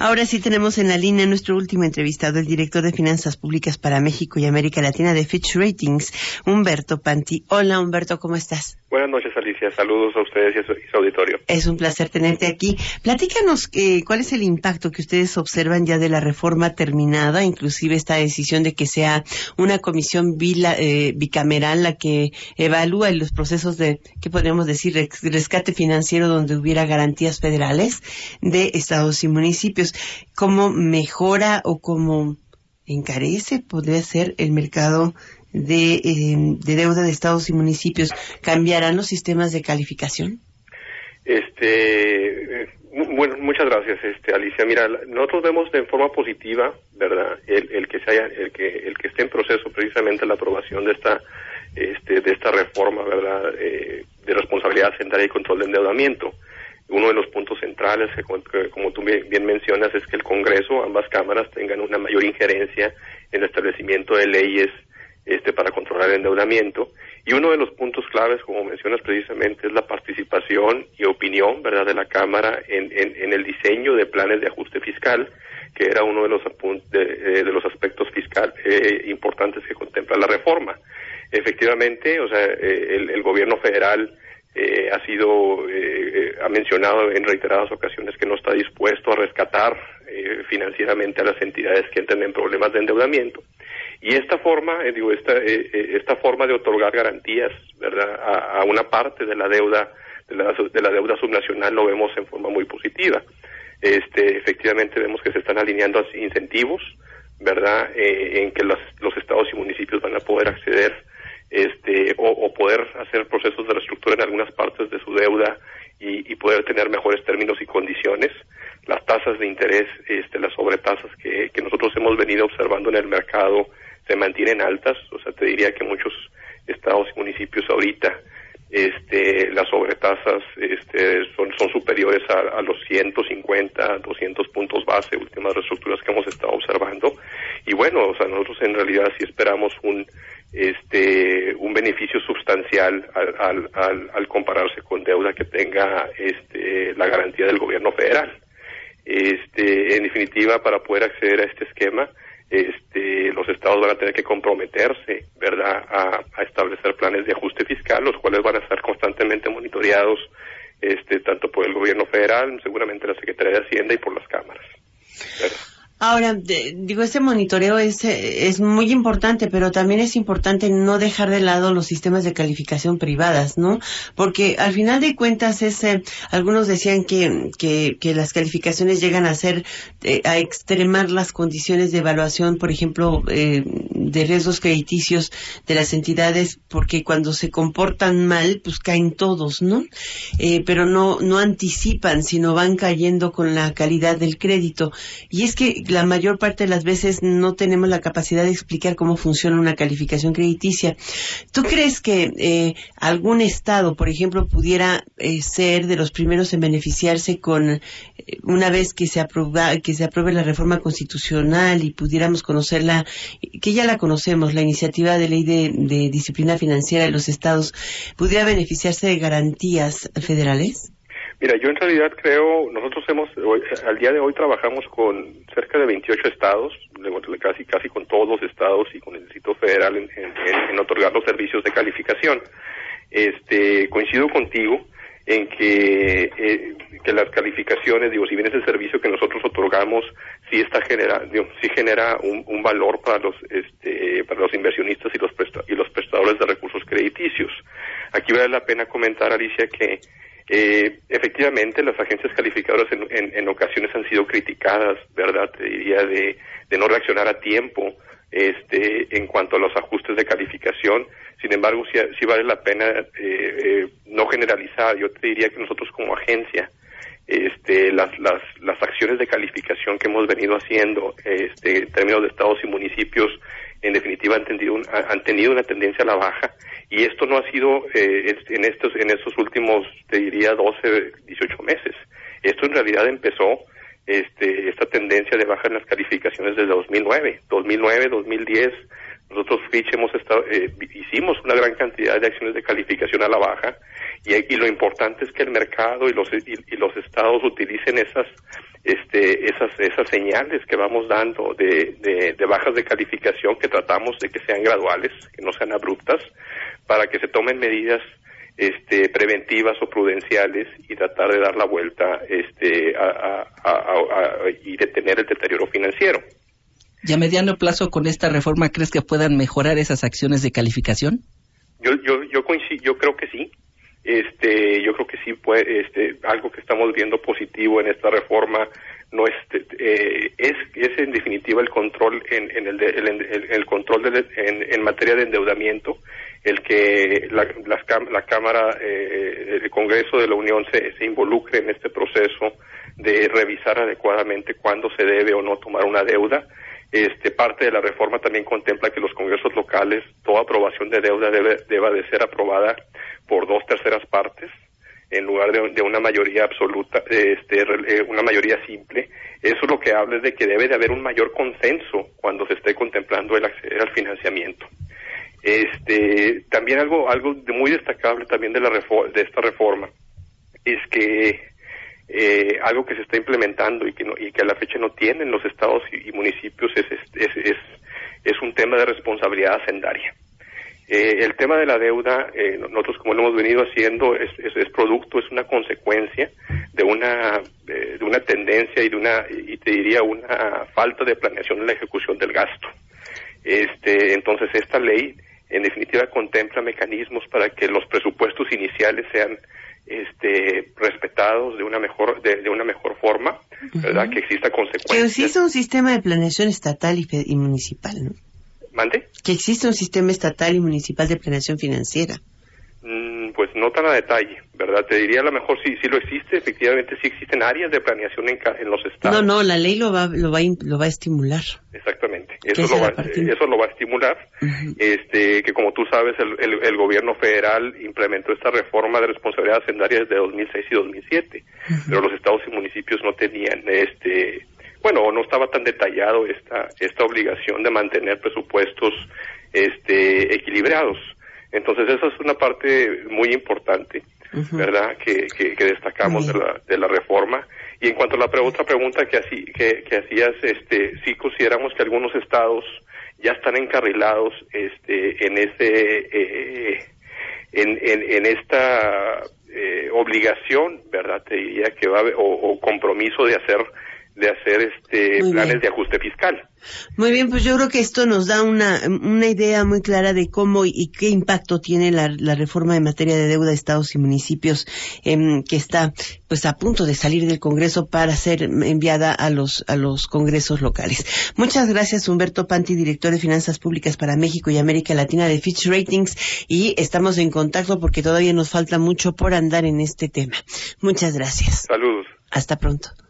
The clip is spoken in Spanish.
Ahora sí tenemos en la línea nuestro último entrevistado, el director de Finanzas Públicas para México y América Latina de Fitch Ratings, Humberto Panti. Hola, Humberto, ¿cómo estás? Buenas noches, Alicia. Saludos a ustedes y a su auditorio. Es un placer tenerte aquí. Platícanos cuál es el impacto que ustedes observan ya de la reforma terminada, inclusive esta decisión de que sea una comisión bicameral la que evalúa los procesos de, ¿qué podríamos decir?, rescate financiero donde hubiera garantías federales de estados y municipios. ¿Cómo mejora o cómo encarece, podría ser, el mercado de deuda de estados y municipios? ¿Cambiarán los sistemas de calificación? Bueno, muchas gracias, Alicia. Mira, nosotros vemos de forma positiva, ¿verdad?, el que esté en proceso precisamente la aprobación de esta reforma, ¿verdad?, de responsabilidad hacendaria y control de endeudamiento. Uno de los puntos centrales, que como tú bien mencionas, es que el Congreso, ambas cámaras, tengan una mayor injerencia en el establecimiento de leyes para controlar el endeudamiento. Y uno de los puntos claves, como mencionas precisamente, es la participación y opinión, ¿verdad?, de la Cámara en el diseño de planes de ajuste fiscal, que era uno de los aspectos fiscales importantes que contempla la reforma. Efectivamente, o sea, el gobierno federal ha mencionado en reiteradas ocasiones que no está dispuesto a rescatar financieramente a las entidades que entren en problemas de endeudamiento. Y esta forma, esta forma de otorgar garantías, ¿verdad?, a una parte de la deuda, de la deuda subnacional, lo vemos en forma muy positiva. Efectivamente vemos que se están alineando incentivos, ¿verdad?, en que los estados y municipios van a poder acceder o poder hacer procesos de reestructura en algunas partes de su deuda y poder tener mejores términos y condiciones. Las tasas de interés, las sobretasas que nosotros hemos venido observando en el mercado se mantienen altas. O sea, te diría que muchos estados y municipios ahorita las sobretasas son superiores a los 150, 200 puntos base, últimas reestructuras que hemos estado observando. Y bueno, o sea, nosotros en realidad sí esperamos un beneficio sustancial al compararse con deuda que tenga la garantía del gobierno federal. En definitiva, para poder acceder a este esquema, los estados van a tener que comprometerse, ¿verdad?, a establecer planes de ajuste fiscal, los cuales van a estar constantemente monitoreados, tanto por el gobierno federal, seguramente la Secretaría de Hacienda y por las cámaras, ¿verdad? Ahora, ese monitoreo es muy importante, pero también es importante no dejar de lado los sistemas de calificación privadas, ¿no? Porque al final de cuentas algunos decían que las calificaciones llegan a extremar las condiciones de evaluación, por ejemplo, de riesgos crediticios de las entidades, porque cuando se comportan mal, pues caen todos, ¿no? Pero no anticipan, sino van cayendo con la calidad del crédito. Y es que la mayor parte de las veces no tenemos la capacidad de explicar cómo funciona una calificación crediticia. ¿Tú crees que algún estado, por ejemplo, pudiera ser de los primeros en beneficiarse con una vez que se apruebe la reforma constitucional y pudiéramos conocerla, que ya la conocemos, la iniciativa de ley de disciplina financiera de los estados, pudiera beneficiarse de garantías federales? Mira, yo en realidad creo, nosotros al día de hoy trabajamos con cerca de 28 estados, casi con todos los estados y con el Distrito Federal en otorgar los servicios de calificación. Coincido contigo en que las calificaciones, si bien es el servicio que nosotros otorgamos, sí genera un valor para los inversionistas y los prestadores de recursos crediticios. Aquí vale la pena comentar, Alicia, que efectivamente las agencias calificadoras en ocasiones han sido criticadas, ¿verdad?, te diría, de no reaccionar a tiempo en cuanto a los ajustes de calificación. Sin embargo, sí vale la pena no generalizar. Yo te diría que nosotros como agencia, las acciones de calificación que hemos venido haciendo en términos de estados y municipios, en definitiva han tenido una tendencia a la baja, y esto no ha sido en estos últimos, te diría, 12, 18 meses. Esto en realidad empezó esta tendencia de baja en las calificaciones desde 2009, 2010, Nosotros Fitch hicimos una gran cantidad de acciones de calificación a la baja y lo importante es que el mercado y los estados utilicen esas señales que vamos dando de bajas de calificación, que tratamos de que sean graduales, que no sean abruptas, para que se tomen medidas preventivas o prudenciales y tratar de dar la vuelta y detener el deterioro financiero. ¿Y a mediano plazo con esta reforma crees que puedan mejorar esas acciones de calificación? Yo coincido, yo creo que sí. Yo creo que sí algo que estamos viendo positivo en esta reforma no es en definitiva el control el control en materia de endeudamiento, el que la Cámara, el Congreso de la Unión se involucre en este proceso de revisar adecuadamente cuándo se debe o no tomar una deuda. Parte de la reforma también contempla que los congresos locales, toda aprobación de deuda deba de ser aprobada por 2/3 partes en lugar de una mayoría absoluta, una mayoría simple. Eso lo que habla es de que debe de haber un mayor consenso cuando se esté contemplando el acceder al financiamiento. También algo muy destacable también de esta reforma es que algo que se está implementando y que a la fecha no tienen los estados y municipios es un tema de responsabilidad hacendaria. El tema de la deuda, nosotros como lo hemos venido haciendo, es una consecuencia de una tendencia y te diría una falta de planeación en la ejecución del gasto. Entonces esta ley en definitiva contempla mecanismos para que los presupuestos iniciales sean respetados de una mejor forma, ¿verdad? Que exista consecuencias. Que existe un sistema de planeación estatal y municipal, ¿no? ¿Mande? Que existe un sistema estatal y municipal de planeación financiera. Pues no tan a detalle, ¿verdad? Te diría a lo mejor sí lo existe, efectivamente sí existen áreas de planeación en los estados. No, la ley lo va a estimular. Exactamente, eso lo va a estimular. Uh-huh. Que como tú sabes, el gobierno federal implementó esta reforma de responsabilidad hacendaria desde 2006 y 2007, uh-huh. Pero los estados y municipios no tenían no estaba tan detallado esta obligación de mantener presupuestos equilibrados. Entonces esa es una parte muy importante, uh-huh. ¿Verdad? Que destacamos de la reforma. Y en cuanto a la otra pregunta que hacías, sí consideramos que algunos estados ya están encarrilados en esta obligación, ¿verdad? Te diría que va a haber, o compromiso de hacer planes de ajuste fiscal. Muy bien, pues yo creo que esto nos da una idea muy clara de cómo y qué impacto tiene la reforma en materia de deuda de estados y municipios, que está pues a punto de salir del Congreso para ser enviada a los congresos locales. Muchas gracias, Humberto Panti, director de Finanzas Públicas para México y América Latina de Fitch Ratings, y estamos en contacto porque todavía nos falta mucho por andar en este tema. Muchas gracias. Saludos. Hasta pronto.